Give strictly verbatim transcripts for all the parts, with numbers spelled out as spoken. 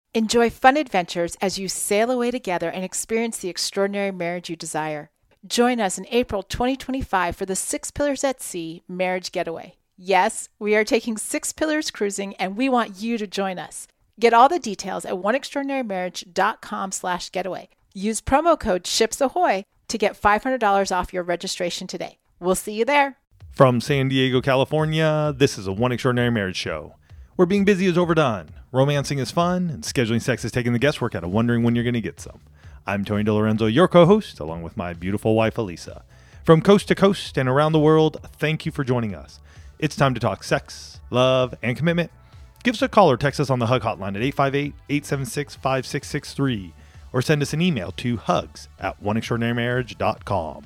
Enjoy fun adventures as you sail away together and experience the extraordinary marriage you desire. Join us in April twenty twenty-five for the Six Pillars at Sea Marriage Getaway. Yes, we are taking Six Pillars cruising, and we want you to join us. Get all the details at oneextraordinarymarriage.com slash getaway. Use promo code SHIPSAHOY to get five hundred dollars off your registration today. We'll see you there. From San Diego, California, this is a One Extraordinary Marriage show, where being busy is overdone, romancing is fun, and scheduling sex is taking the guesswork out of wondering when you're going to get some. I'm Tony DeLorenzo, your co-host, along with my beautiful wife, Elisa. From coast to coast and around the world, thank you for joining us. It's time to talk sex, love, and commitment. Give us a call or text us on the Hug Hotline at eight five eight, eight seven six, five six six three, or send us an email to hugs at one extraordinary marriage dot com.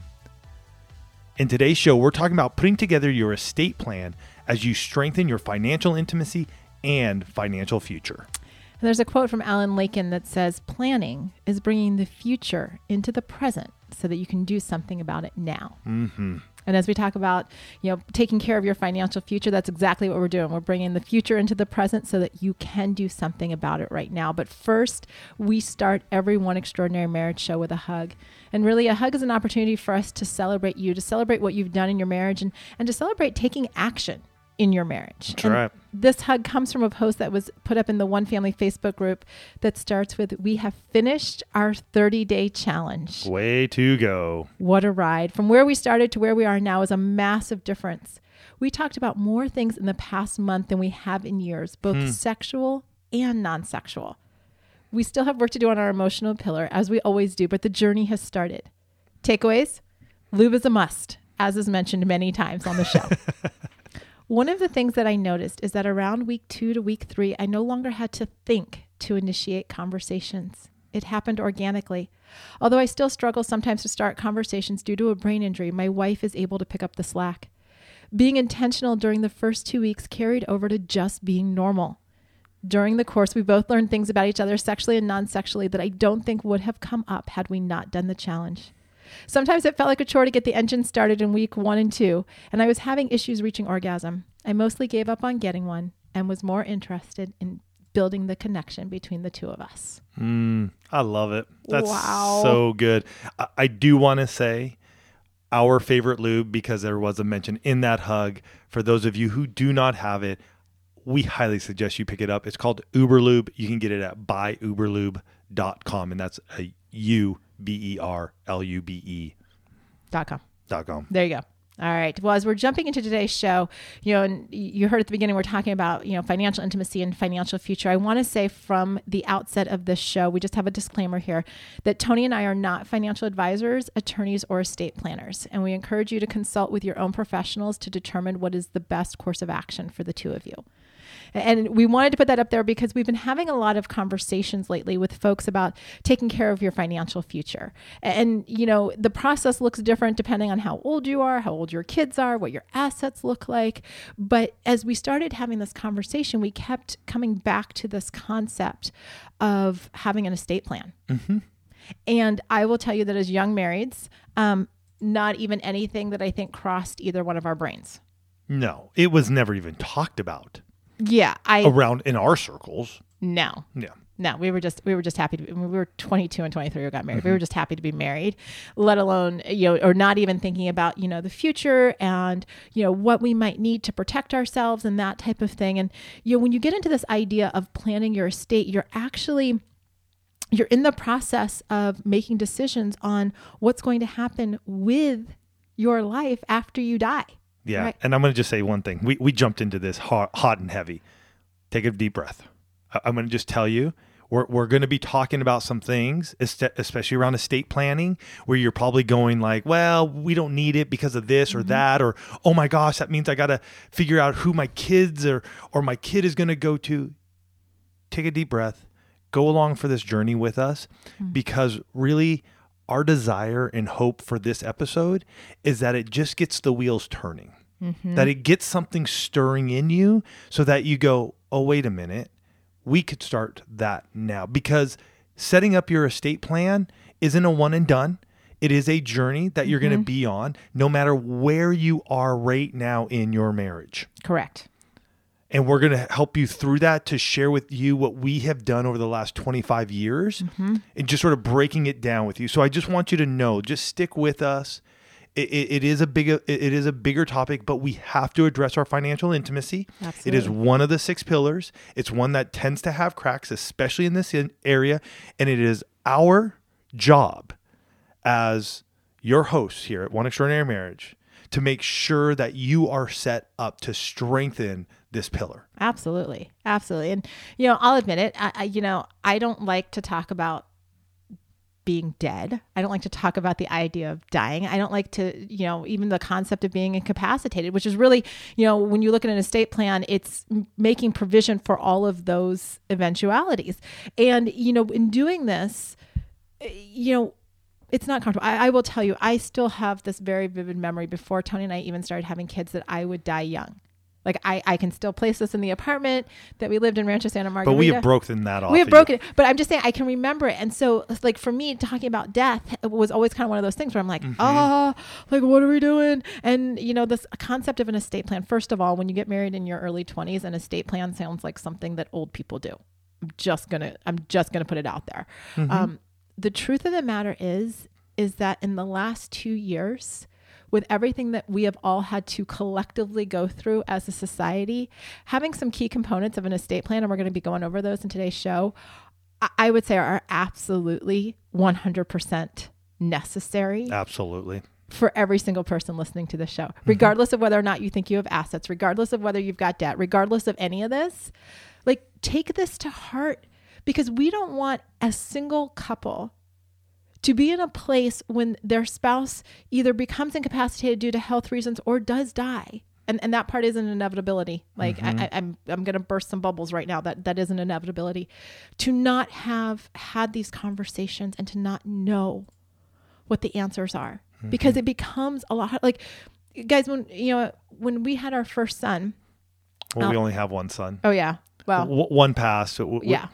In today's show, we're talking about putting together your estate plan as you strengthen your financial intimacy and financial future. And there's a quote from Alan Lakin that says, planning is bringing the future into the present so that you can do something about it now. Mm-hmm. And as we talk about, you know, taking care of your financial future, that's exactly what we're doing. We're bringing the future into the present so that you can do something about it right now. But first, we start every One Extraordinary Marriage show with a hug. And really, a hug is an opportunity for us to celebrate you, to celebrate what you've done in your marriage, and, and to celebrate taking action in your marriage. That's and right. This hug comes from a post that was put up in the One Family Facebook group that starts with, "We have finished our thirty-day challenge. Way to go." What a ride. From where we started to where we are now is a massive difference. We talked about more things in the past month than we have in years, both Hmm. sexual and non-sexual. We still have work to do on our emotional pillar, as we always do, but the journey has started. Takeaways? Lube is a must, as is mentioned many times on the show. One of the things that I noticed is that around week two to week three, I no longer had to think to initiate conversations. It happened organically. Although I still struggle sometimes to start conversations due to a brain injury, my wife is able to pick up the slack. Being intentional during the first two weeks carried over to just being normal. During the course, we both learned things about each other sexually and non-sexually that I don't think would have come up had we not done the challenge. Sometimes it felt like a chore to get the engine started in week one and two, and I was having issues reaching orgasm. I mostly gave up on getting one and was more interested in building the connection between the two of us. Mm, I love it. That's Wow. so good. I, I do want to say our favorite lube, because there was a mention in that hug. For those of you who do not have it, we highly suggest you pick it up. It's called Uber Lube. You can get it at buy uber lube dot com, and that's a U B E R L U B E Dot com. dot com. There you go. All right. Well, as we're jumping into today's show, you know, and you heard at the beginning, we're talking about, you know, financial intimacy and financial future. I want to say from the outset of this show, we just have a disclaimer here that Tony and I are not financial advisors, attorneys, or estate planners. And we encourage you to consult with your own professionals to determine what is the best course of action for the two of you. And we wanted to put that up there because we've been having a lot of conversations lately with folks about taking care of your financial future. And, you know, the process looks different depending on how old you are, how old your kids are, what your assets look like. But as we started having this conversation, we kept coming back to this concept of having an estate plan. Mm-hmm. And I will tell you that as young marrieds, um, not even anything that I think crossed either one of our brains. No, it was never even talked about. Yeah, I around in our circles. No. Yeah. No, we were just we were just happy to be, we were twenty-two and twenty-three when we got married. Mm-hmm. We were just happy to be married, let alone, you know, or not even thinking about, you know, the future and, you know, what we might need to protect ourselves and that type of thing. And, you know, when you get into this idea of planning your estate, you're actually you're in the process of making decisions on what's going to happen with your life after you die. Yeah. Right. And I'm going to just say one thing. We we jumped into this hot, hot and heavy. Take a deep breath. I, I'm going to just tell you, we're, we're going to be talking about some things, especially around estate planning, where you're probably going like, well, we don't need it because of this or mm-hmm. that, or, oh my gosh, that means I got to figure out who my kids or, or my kid is going to go to. Take a deep breath. Go along for this journey with us, mm-hmm. because really our desire and hope for this episode is that it just gets the wheels turning, mm-hmm. that it gets something stirring in you so that you go, oh, wait a minute, we could start that now. Because setting up your estate plan isn't a one and done. It is a journey that you're mm-hmm. going to be on no matter where you are right now in your marriage. Correct. And we're going to help you through that to share with you what we have done over the last twenty-five years mm-hmm. and just sort of breaking it down with you. So I just want you to know, just stick with us. It, it, it is a big, it is a bigger topic, but we have to address our financial intimacy. Absolutely. It is one of the six pillars. It's one that tends to have cracks, especially in this area. And it is our job as your hosts here at One Extraordinary Marriage to make sure that you are set up to strengthen this pillar. Absolutely. Absolutely. And, you know, I'll admit it, I, I, you know, I don't like to talk about being dead. I don't like to talk about the idea of dying. I don't like to, you know, even the concept of being incapacitated, which is really, you know, when you look at an estate plan, it's making provision for all of those eventualities. And, you know, in doing this, you know, it's not comfortable. I, I will tell you, I still have this very vivid memory before Tony and I even started having kids that I would die young. Like I, I can still place this in the apartment that we lived in Rancho Santa Margarita. But we have broken that off. We have broken it. But I'm just saying I can remember it. And so like for me, talking about death was always kind of one of those things where I'm like, mm-hmm. oh, like what are we doing? And you know, this concept of an estate plan, first of all, when you get married in your early twenties, an estate plan sounds like something that old people do. I'm just gonna, I'm just gonna put it out there. Mm-hmm. Um, the truth of the matter is, is that in the last two years, with everything that we have all had to collectively go through as a society, having some key components of an estate plan, and we're going to be going over those in today's show, I would say are absolutely one hundred percent necessary. Absolutely. For every single person listening to the show, regardless mm-hmm. of whether or not you think you have assets, regardless of whether you've got debt, regardless of any of this, like take this to heart, because we don't want a single couple to be in a place when their spouse either becomes incapacitated due to health reasons or does die. And and that part is an inevitability. Like mm-hmm. I, I'm I'm going to burst some bubbles right now. That that is an inevitability. To not have had these conversations and to not know what the answers are, mm-hmm. because it becomes a lot like, guys, when, you know, when we had our first son. Well, um, we only have one son. Oh yeah. Well, w- one passed. So w- yeah.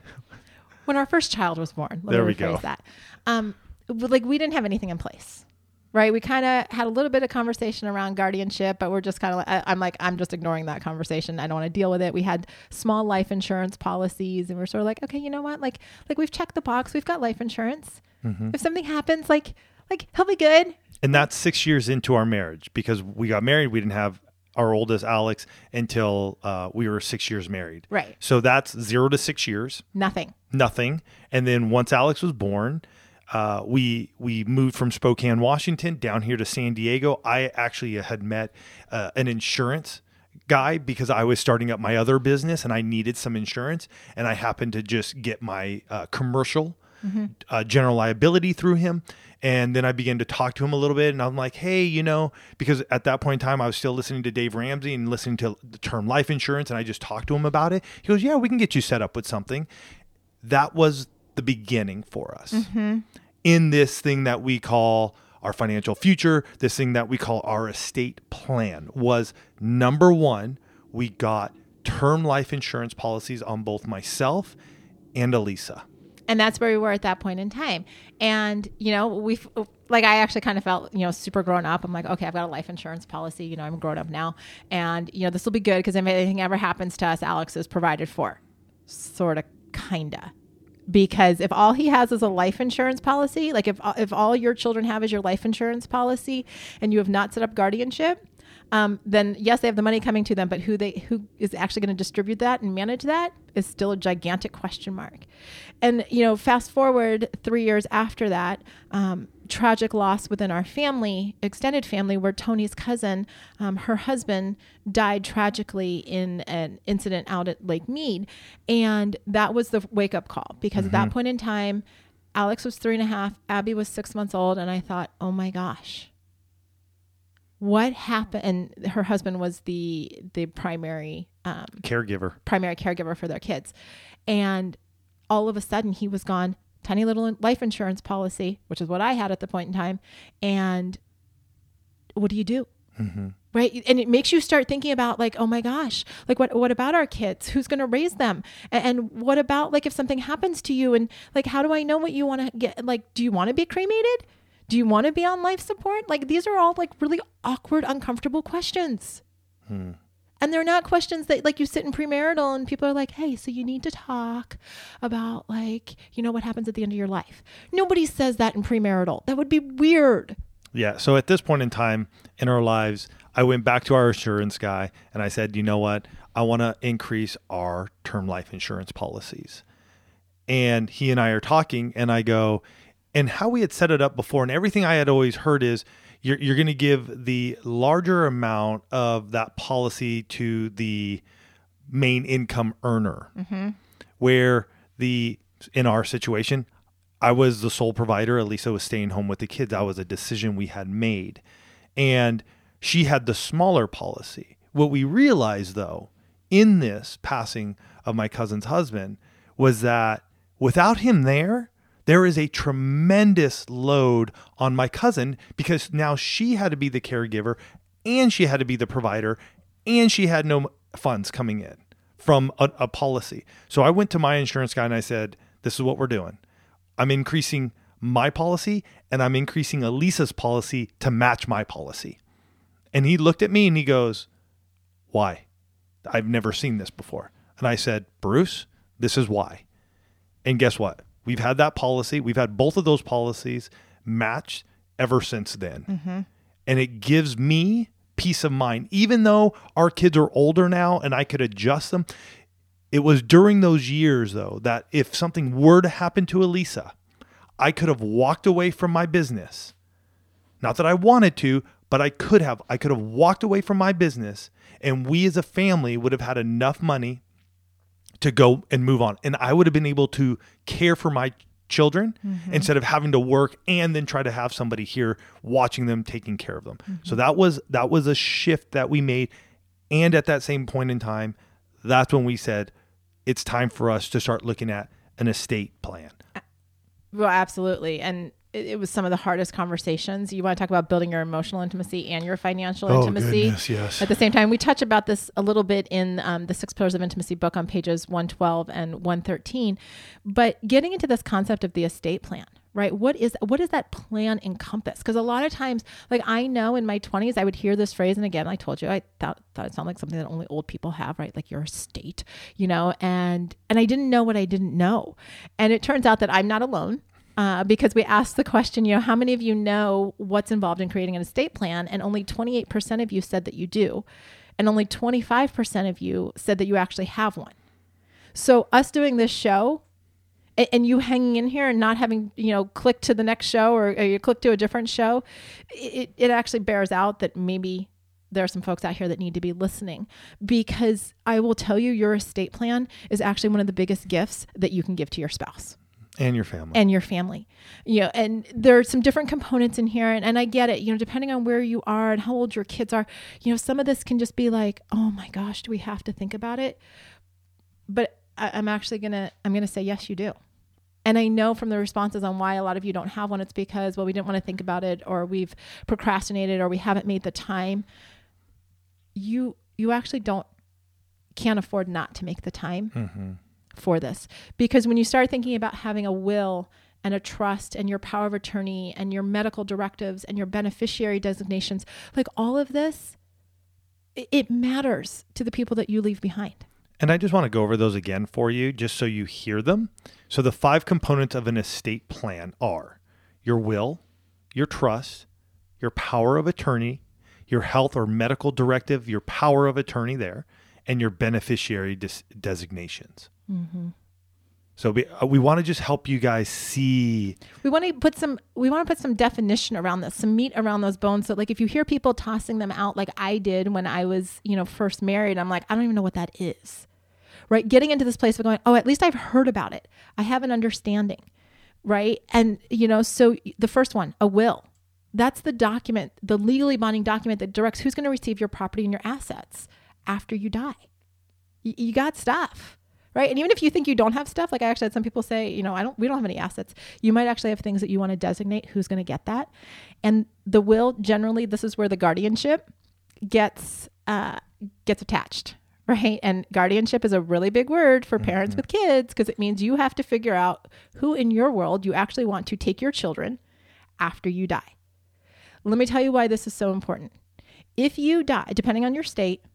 When our first child was born, let there me we rephrase go. that. Um, like we didn't have anything in place, right? We kind of had a little bit of conversation around guardianship, but we're just kind of like, I, I'm like, I'm just ignoring that conversation. I don't want to deal with it. We had small life insurance policies and we're sort of like, okay, you know what? Like, like we've checked the box. We've got life insurance. Mm-hmm. If something happens, like, like he'll be good. And that's six years into our marriage because we got married. We didn't have our oldest Alex until uh, we were six years married. Right. So that's zero to six years. Nothing. Nothing. And then once Alex was born, uh, we we moved from Spokane, Washington, down here to San Diego. I actually had met uh, an insurance guy because I was starting up my other business and I needed some insurance. And I happened to just get my uh, commercial mm-hmm. uh, general liability through him. And then I began to talk to him a little bit and I'm like, hey, you know, because at that point in time, I was still listening to Dave Ramsey and listening to the term life insurance. And I just talked to him about it. He goes, yeah, we can get you set up with something. That was the beginning for us mm-hmm. in this thing that we call our financial future. This thing that we call our estate plan was number one. We got term life insurance policies on both myself and Elisa. And that's where we were at that point in time. And, you know, we've, like, I actually kind of felt, you know, super grown up. I'm like, okay, I've got a life insurance policy. You know, I'm grown up now. And, you know, this will be good because if anything ever happens to us, Alex is provided for. Sort of, kind of. Because if all he has is a life insurance policy, like if if all your children have is your life insurance policy and you have not set up guardianship, um, then yes, they have the money coming to them, but who they who is actually going to distribute that and manage that is still a gigantic question mark. And, you know, fast forward three years after that, um, tragic loss within our family, extended family, where Tony's cousin, um, her husband, died tragically in an incident out at Lake Mead. And that was the wake up call because mm-hmm. at that point in time, Alex was three and a half, Abby was six months old. And I thought, oh my gosh, what happened? And her husband was the, the primary, um, caregiver, primary caregiver for their kids. And all of a sudden he was gone. Tiny little life insurance policy, which is what I had at the point in time. And what do you do? Mm-hmm. Right. And it makes you start thinking about like, oh my gosh, like what, what about our kids? Who's going to raise them? And, and what about like if something happens to you and like, how do I know what you want to get? Like, do you want to be cremated? Do you want to be on life support? Like these are all like really awkward, uncomfortable questions. Hmm. And they're not questions that like you sit in premarital and people are like, hey, so you need to talk about like, you know, what happens at the end of your life. Nobody says that in premarital. That would be weird. Yeah. So at this point in time in our lives, I went back to our insurance guy and I said, you know what? I want to increase our term life insurance policies. And he and I are talking and I go, and how we had set it up before and everything I had always heard is you're, you're going to give the larger amount of that policy to the main income earner, mm-hmm. where the, in our situation, I was the sole provider. Elisa was staying home with the kids. That was a decision we had made. And she had the smaller policy. What we realized, though, in this passing of my cousin's husband was that without him there, there is a tremendous load on my cousin because now she had to be the caregiver and she had to be the provider and she had no funds coming in from a, a policy. So I went to my insurance guy and I said, this is what we're doing. I'm increasing my policy and I'm increasing Elisa's policy to match my policy. And he looked at me and he goes, why? I've never seen this before. And I said, Bruce, this is why. And guess what? We've had that policy. We've had both of those policies matched ever since then. Mm-hmm. And it gives me peace of mind. Even though our kids are older now and I could adjust them, it was during those years, though, that if something were to happen to Elisa, I could have walked away from my business. Not that I wanted to, but I could have. I could have walked away from my business and we as a family would have had enough money to go and move on. And I would have been able to care for my children mm-hmm. instead of having to work and then try to have somebody here watching them, taking care of them. Mm-hmm. So that was that was a shift that we made. And at that same point in time, that's when we said, it's time for us to start looking at an estate plan. Well, absolutely. And it, it was some of the hardest conversations. You want to talk about building your emotional intimacy and your financial oh, intimacy. Goodness, yes. At the same time, we touch about this a little bit in um, the Six Pillars of Intimacy book on pages one twelve and one thirteen. But getting into this concept of the estate plan, right? What is what does that plan encompass? Because a lot of times, like I know in my twenties, I would hear this phrase, and again, I told you, I thought thought it sounded like something that only old people have, right? Like your estate, you know, and and I didn't know what I didn't know, and it turns out that I'm not alone. Uh, because we asked the question, you know, how many of you know what's involved in creating an estate plan? And only twenty-eight percent of you said that you do. And only twenty-five percent of you said that you actually have one. So us doing this show and, and you hanging in here and not having, you know, click to the next show or, or you click to a different show, it, it actually bears out that maybe there are some folks out here that need to be listening, because I will tell you, your estate plan is actually one of the biggest gifts that you can give to your spouse. And your family. And your family. You know, and there are some different components in here. And, and I get it, you know, depending on where you are and how old your kids are, you know, some of this can just be like, oh my gosh, do we have to think about it? But I, I'm actually going to, I'm going to say, yes, you do. And I know from the responses on why a lot of you don't have one, it's because, well, we didn't want to think about it, or we've procrastinated, or we haven't made the time. You, you actually don't, can't afford not to make the time. Mm-hmm. for this. Because when you start thinking about having a will and a trust and your power of attorney and your medical directives and your beneficiary designations, like all of this, it matters to the people that you leave behind. And I just want to go over those again for you, just so you hear them. So the five components of an estate plan are your will, your trust, your power of attorney, your health or medical directive, your power of attorney there, and your beneficiary des- designations. Mm-hmm. So we, uh, we want to just help you guys see. We want to put some, we want to put some definition around this, some meat around those bones. So like if you hear people tossing them out, like I did when I was, you know, first married, I'm like, I don't even know what that is, right? Getting into this place of going, oh, at least I've heard about it. I have an understanding, right? And, you know, so the first one, a will. That's the document, the legally binding document that directs who's going to receive your property and your assets after you die. Y- you got stuff. Right. And even if you think you don't have stuff, like I actually had some people say, you know, I don't, we don't have any assets. You might actually have things that you want to designate who's going to get that. And the will, generally, this is where the guardianship gets, uh, gets attached. Right. And guardianship is a really big word for parents mm-hmm. with kids, because it means you have to figure out who in your world you actually want to take your children after you die. Let me tell you why this is so important. If you die, depending on your state,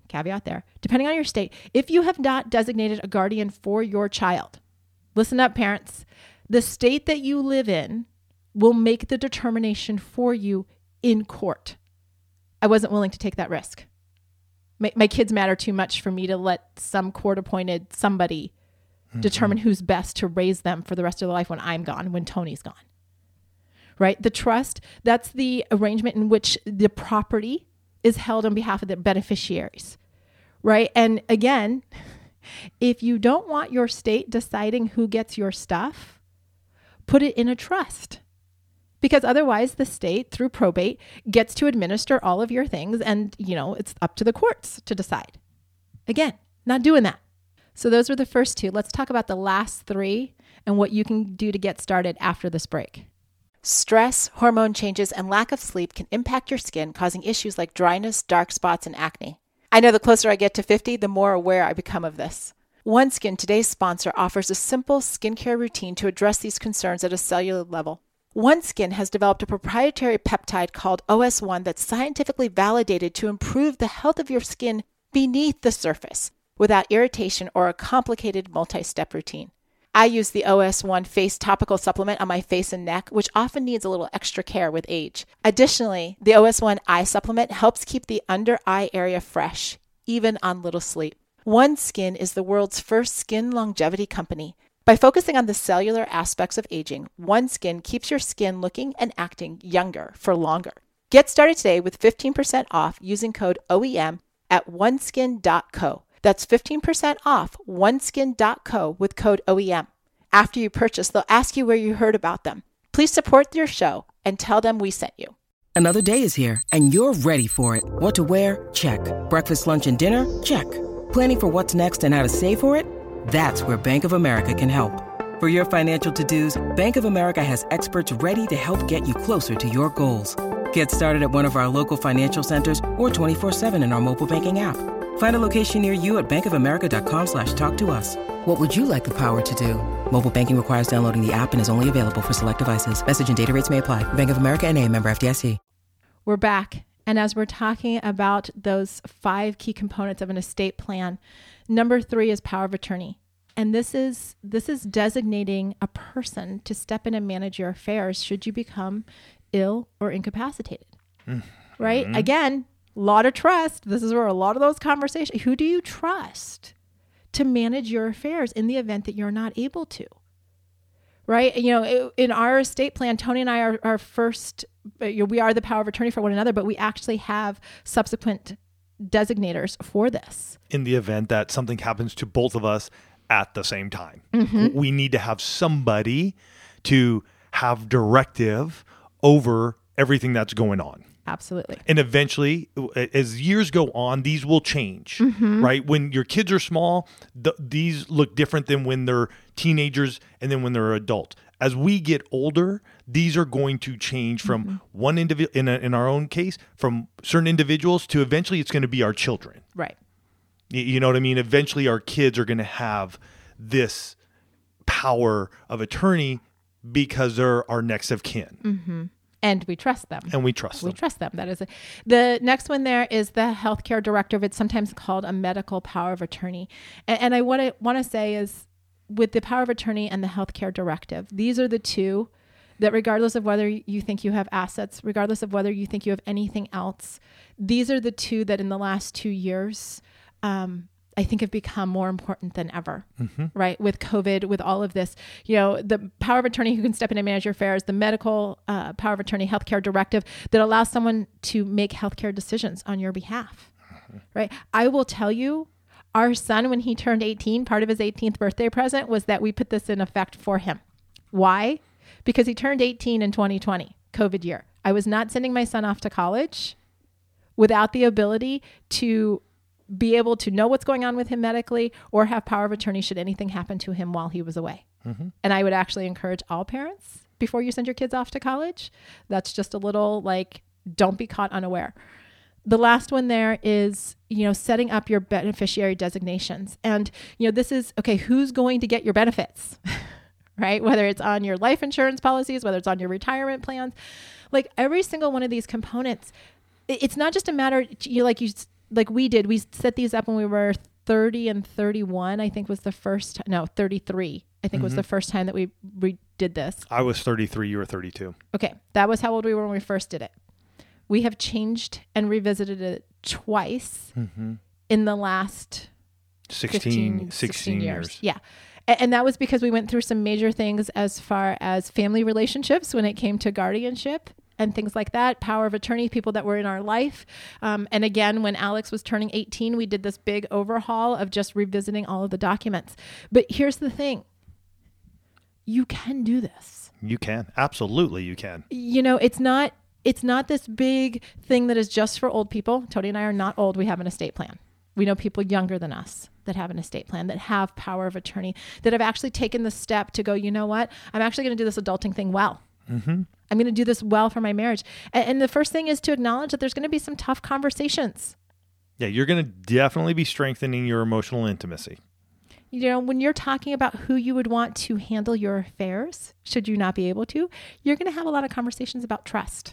caveat there, depending on your state, if you have not designated a guardian for your child, listen up, parents, the state that you live in will make the determination for you in court. I wasn't willing to take that risk. My, my kids matter too much for me to let some court-appointed somebody mm-hmm. determine who's best to raise them for the rest of their life when I'm gone, when Tony's gone. Right? The trust, that's the arrangement in which the property is held on behalf of the beneficiaries. Right? And again, if you don't want your state deciding who gets your stuff, put it in a trust. Because otherwise the state, through probate, gets to administer all of your things and, you know, it's up to the courts to decide. Again, not doing that. So those were the first two. Let's talk about the last three and what you can do to get started after this break. Stress, hormone changes, and lack of sleep can impact your skin, causing issues like dryness, dark spots, and acne. I know the closer I get to fifty, the more aware I become of this. OneSkin, today's sponsor, offers a simple skincare routine to address these concerns at a cellular level. OneSkin has developed a proprietary peptide called O S one that's scientifically validated to improve the health of your skin beneath the surface without irritation or a complicated multi-step routine. I use the O S one face topical supplement on my face and neck, which often needs a little extra care with age. Additionally, the O S one eye supplement helps keep the under eye area fresh, even on little sleep. OneSkin is the world's first skin longevity company. By focusing on the cellular aspects of aging, OneSkin keeps your skin looking and acting younger for longer. Get started today with fifteen percent off using code O E M at oneskin dot co. That's fifteen percent off oneskin dot co with code O E M. After you purchase, they'll ask you where you heard about them. Please support their show and tell them we sent you. Another day is here and you're ready for it. What to wear? Check. Breakfast, lunch, and dinner? Check. Planning for what's next and how to save for it? That's where Bank of America can help. For your financial to-dos, Bank of America has experts ready to help get you closer to your goals. Get started at one of our local financial centers or twenty-four seven in our mobile banking app. Find a location near you at bankofamerica.com slash talk to us. What would you like the power to do? Mobile banking requires downloading the app and is only available for select devices. Message and data rates may apply. Bank of America N A, member F D I C. We're back. And as we're talking about those five key components of an estate plan, number three is power of attorney. And this is this is designating a person to step in and manage your affairs should you become ill or incapacitated. Mm-hmm. Right? Again, a lot of trust. This is where a lot of those conversations, who do you trust to manage your affairs in the event that you're not able to? Right? You know, in our estate plan, Tony and I are, are first, we are the power of attorney for one another, but we actually have subsequent designators for this. In the event that something happens to both of us at the same time, mm-hmm. we need to have somebody to have directive over everything that's going on. Absolutely. And eventually, as years go on, these will change, mm-hmm. right? When your kids are small, th- these look different than when they're teenagers and then when they're adults. As we get older, these are going to change from mm-hmm. one individual, in, a, in our own case, from certain individuals to eventually it's going to be our children. Right. You, you know what I mean? Eventually our kids are going to have this power of attorney because they're our next of kin. Mm-hmm. And we trust them. And we trust them. We trust them. That is it. The next one there is the healthcare directive. It's sometimes called a medical power of attorney. And, and I what I want to say is with the power of attorney and the healthcare directive, these are the two that regardless of whether you think you have assets, regardless of whether you think you have anything else, these are the two that in the last two years, um, I think have become more important than ever, mm-hmm. right? With COVID, with all of this, you know, the power of attorney who can step in and manage your affairs, the medical uh, power of attorney, healthcare directive that allows someone to make healthcare decisions on your behalf, mm-hmm. right? I will tell you, our son, when he turned eighteen, part of his eighteenth birthday present was that we put this in effect for him. Why? Because he turned eighteen in twenty twenty, COVID year. I was not sending my son off to college without the ability to be able to know what's going on with him medically or have power of attorney should anything happen to him while he was away. Mm-hmm. And I would actually encourage all parents before you send your kids off to college. That's just a little like, don't be caught unaware. The last one there is, you know, setting up your beneficiary designations. And, you know, this is, okay, who's going to get your benefits, right? Whether it's on your life insurance policies, whether it's on your retirement plans, like every single one of these components, it's not just a matter, you like you like we did, we set these up when we were thirty and thirty-one, I think was the first, no, thirty-three, I think mm-hmm. was the first time that we, we did this. I was thirty-three, you were thirty-two. Okay. That was how old we were when we first did it. We have changed and revisited it twice mm-hmm. in the last sixteen, fifteen, sixteen, sixteen years. years. Yeah. And, and that was because we went through some major things as far as family relationships when it came to guardianship and things like that, power of attorney, people that were in our life. Um, and again, when Alex was turning eighteen, we did this big overhaul of just revisiting all of the documents. But here's the thing. You can do this. You can. Absolutely, you can. You know, it's not it's not this big thing that is just for old people. Tony and I are not old. We have an estate plan. We know people younger than us that have an estate plan, that have power of attorney, that have actually taken the step to go, you know what? I'm actually going to do this adulting thing well. Mm-hmm. I'm going to do this well for my marriage. And, and the first thing is to acknowledge that there's going to be some tough conversations. Yeah, you're going to definitely be strengthening your emotional intimacy. You know, when you're talking about who you would want to handle your affairs, should you not be able to, you're going to have a lot of conversations about trust.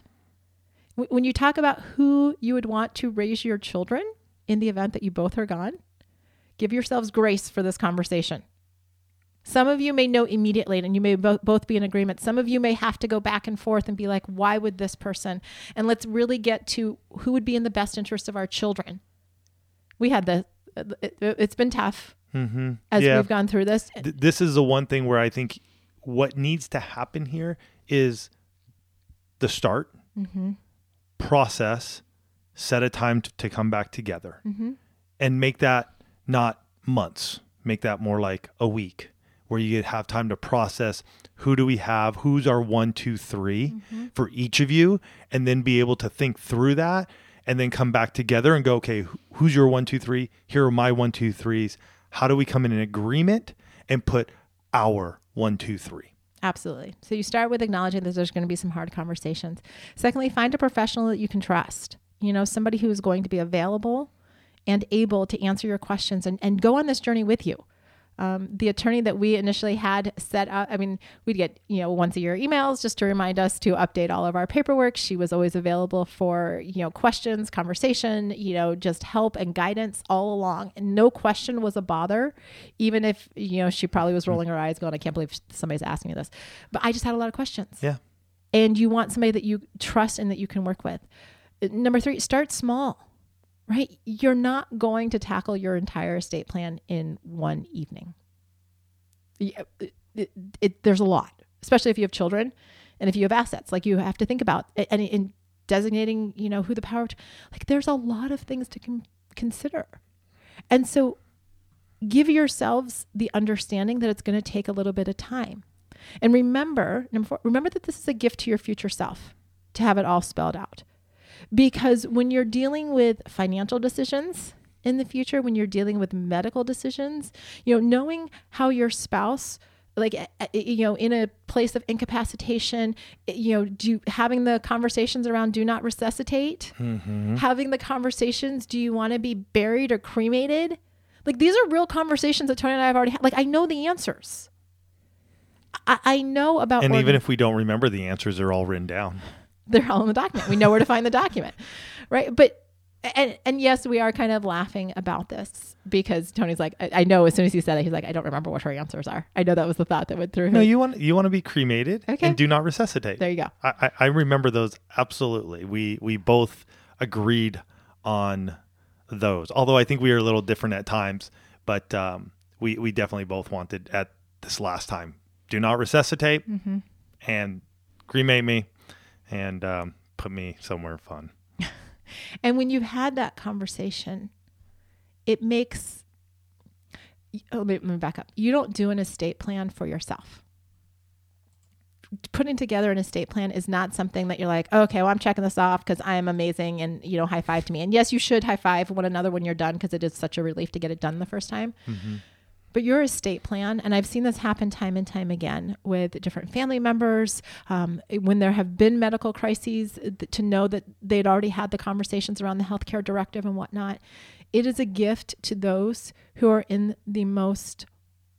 When you talk about who you would want to raise your children in the event that you both are gone, give yourselves grace for this conversation. Some of you may know immediately and you may bo- both be in agreement. Some of you may have to go back and forth and be like, why would this person? And let's really get to who would be in the best interest of our children. We had the, it, it's been tough mm-hmm. as yeah. we've gone through this. Th- this is the one thing where I think what needs to happen here is the start, mm-hmm. process, set a time to, to come back together mm-hmm. and make that not months, make that more like a week where you have time to process who do we have, who's our one, two, three mm-hmm. for each of you, and then be able to think through that and then come back together and go, okay, who's your one, two, three? Here are my one, two, threes. How do we come in an agreement and put our one, two, three? Absolutely. So you start with acknowledging that there's going to be some hard conversations. Secondly, find a professional that you can trust. You know, somebody who is going to be available and able to answer your questions and, and go on this journey with you. Um, the attorney that we initially had set up, I mean, we'd get, you know, once a year emails just to remind us to update all of our paperwork. She was always available for, you know, questions, conversation, you know, just help and guidance all along. And no question was a bother, even if, you know, she probably was rolling her eyes going, I can't believe somebody's asking me this. But I just had a lot of questions. Yeah. And you want somebody that you trust and that you can work with. Number three, start small. Right? You're not going to tackle your entire estate plan in one evening. It, it, it, there's a lot, especially if you have children and if you have assets, like you have to think about and in designating, you know, who the power, like there's a lot of things to con- consider. And so give yourselves the understanding that it's going to take a little bit of time. And remember, number four, remember that this is a gift to your future self to have it all spelled out. Because when you're dealing with financial decisions in the future, when you're dealing with medical decisions, you know, knowing how your spouse, like, you know, in a place of incapacitation, you know, do having the conversations around do not resuscitate, mm-hmm. having the conversations, do you want to be buried or cremated? Like, these are real conversations that Tony and I have already had. Like, I know the answers. I, I know about. And organ- even if we don't remember the answers, they're all written down. They're all in the document. We know where to find the document, right? But, and and yes, we are kind of laughing about this because Tony's like, I, I know as soon as he said it, he's like, I don't remember what her answers are. I know that was the thought that went through him. No, you want you want to be cremated okay. and do not resuscitate. There you go. I, I, I remember those absolutely. We we both agreed on those. Although I think we were a little different at times, but um, we we definitely both wanted at this last time, do not resuscitate mm-hmm. and cremate me. And um, put me somewhere fun. And when you've had that conversation, it makes, oh, let me back up. You don't do an estate plan for yourself. Putting together an estate plan is not something that you're like, oh, okay, well, I'm checking this off because I am amazing and, you know, high five to me. And yes, you should high five one another when you're done because it is such a relief to get it done the first time. Mm-hmm. But your estate plan, and I've seen this happen time and time again with different family members, um, when there have been medical crises, to know that they'd already had the conversations around the healthcare directive and whatnot. It is a gift to those who are in the most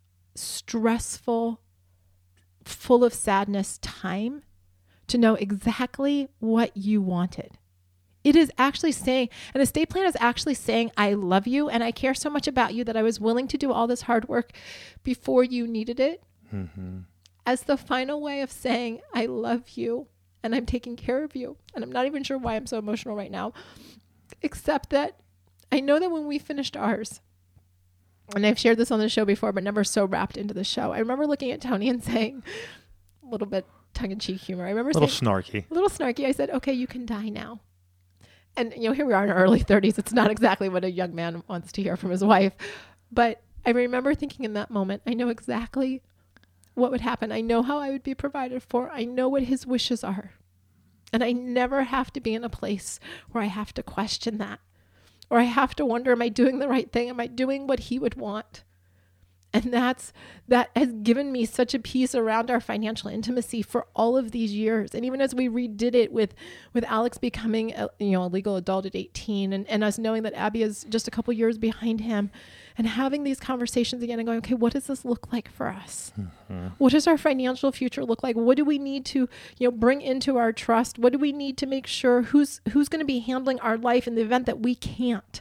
stressful, full of sadness time to know exactly what you wanted. It is actually saying, an estate plan is actually saying, I love you and I care so much about you that I was willing to do all this hard work before you needed it. Mm-hmm. As the final way of saying, I love you and I'm taking care of you. And I'm not even sure why I'm so emotional right now, except that I know that when we finished ours, and I've shared this on the show before, but never so wrapped into the show. I remember looking at Tony and saying, a little bit tongue-in-cheek humor. I remember a little saying, snarky. A little snarky. I said, okay, you can die now. And, you know, here we are in our early thirties. It's not exactly what a young man wants to hear from his wife. But I remember thinking in that moment, I know exactly what would happen. I know how I would be provided for. I know what his wishes are. And I never have to be in a place where I have to question that. Or I have to wonder, am I doing the right thing? Am I doing what he would want? And that's, that has given me such a peace around our financial intimacy for all of these years. And even as we redid it with, with Alex becoming a, you know, a legal adult at eighteen and, and us knowing that Abby is just a couple years behind him and having these conversations again and going, okay, what does this look like for us? Mm-hmm. What does our financial future look like? What do we need to, you know, bring into our trust? What do we need to make sure who's, who's going to be handling our life in the event that we can't?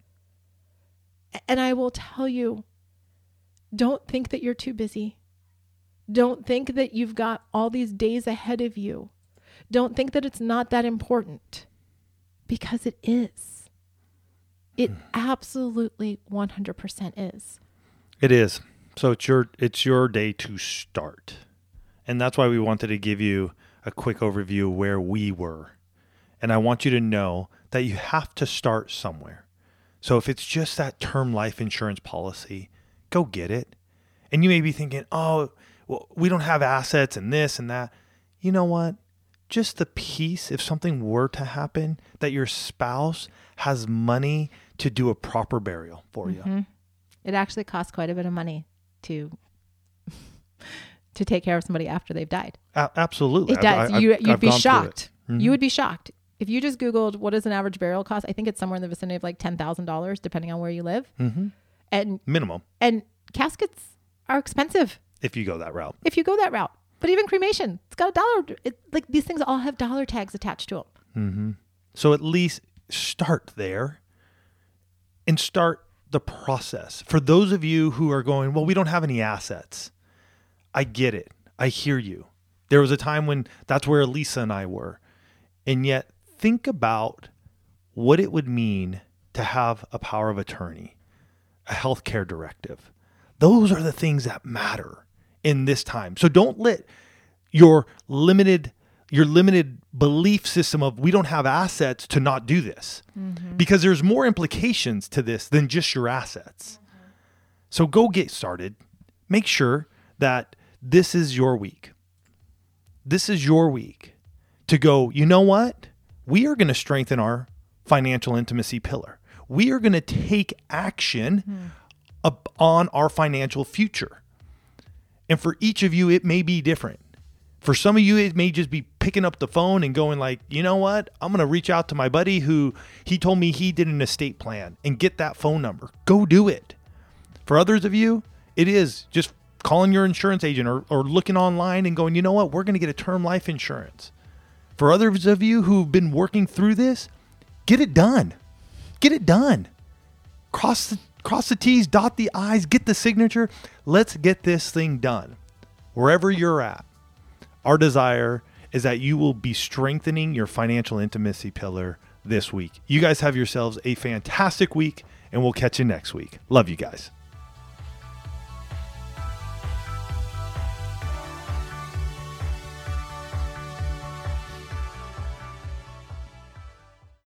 And I will tell you, don't think that you're too busy. Don't think that you've got all these days ahead of you. Don't think that it's not that important, because it is. It absolutely one hundred percent is. It is. So it's your it's your day to start. And that's why we wanted to give you a quick overview of where we were. And I want you to know that you have to start somewhere. So if it's just that term life insurance policy, go get it. And you may be thinking, oh, well, we don't have assets and this and that. You know what? Just the piece, if something were to happen, that your spouse has money to do a proper burial for Mm-hmm. you. It actually costs quite a bit of money to to take care of somebody after they've died. A- absolutely. It does. I've, you, I've, you'd I've be gone through it. shocked. Mm-hmm. You would be shocked. If you just Googled what does an average burial cost, I think it's somewhere in the vicinity of like ten thousand dollars, depending on where you live. Mm-hmm. And minimum. And caskets are expensive if you go that route. If you go that route. But even cremation, it's got a dollar. It, like these things all have dollar tags attached to them. Mm-hmm. So at least start there and start the process. For those of you who are going, well, we don't have any assets. I get it. I hear you. There was a time when that's where Lisa and I were. And yet think about what it would mean to have a power of attorney, a healthcare directive. Those are the things that matter in this time. So don't let your limited your limited belief system of we don't have assets to not do this. Mm-hmm. Because there's more implications to this than just your assets. Mm-hmm. So go get started. Make sure that this is your week. This is your week to go, you know what? We are going to strengthen our financial intimacy pillar. We are going to take action mm-hmm. up on our financial future. And for each of you, it may be different. For some of you, it may just be picking up the phone and going like, you know what? I'm going to reach out to my buddy who he told me he did an estate plan and get that phone number. Go do it. For others of you, it is just calling your insurance agent or, or looking online and going, you know what? We're going to get a term life insurance. For others of you who've been working through this, get it done. Get it done. Cross the, cross the T's, dot the I's, get the signature. Let's get this thing done. Wherever you're at. Our desire is that you will be strengthening your financial intimacy pillar this week. You guys have yourselves a fantastic week, and we'll catch you next week. Love you guys.